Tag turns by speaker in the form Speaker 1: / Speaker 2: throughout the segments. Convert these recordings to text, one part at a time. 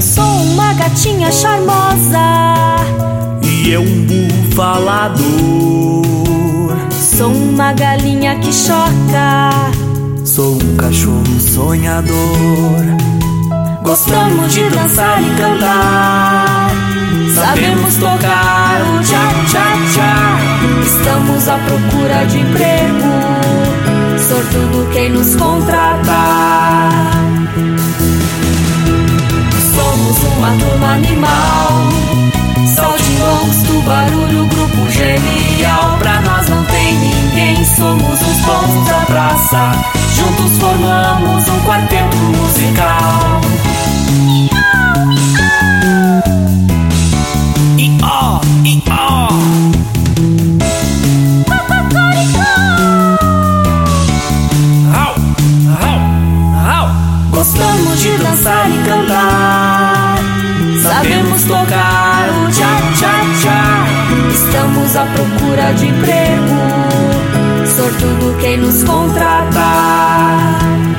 Speaker 1: Sou uma gatinha charmosa
Speaker 2: e eu um burro falador.
Speaker 1: Sou uma galinha que choca,
Speaker 2: sou um cachorro sonhador.
Speaker 1: Gostamos de dançar e cantar, sabemos tocar o tchá-tchá-tchá. Estamos à procura de emprego, sortudo quem nos contratar. Somos uma turma animal, saltimbancos, tubarulho, grupo genial. Pra nós não tem ninguém, somos os bons da praça, juntos formamos um quarteto musical. Gostamos de dançar e cantar, sabemos tocar o tchá-tchá-tchá. Estamos à procura de emprego, sortudo quem nos contratar.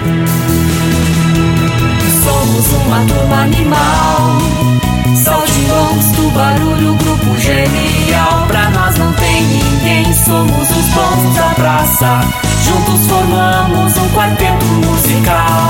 Speaker 1: Somos uma turma animal, saltimbancos, tubarulho, grupo genial. Pra nós não tem ninguém, somos os bons da praça, juntos formamos um quarteto musical.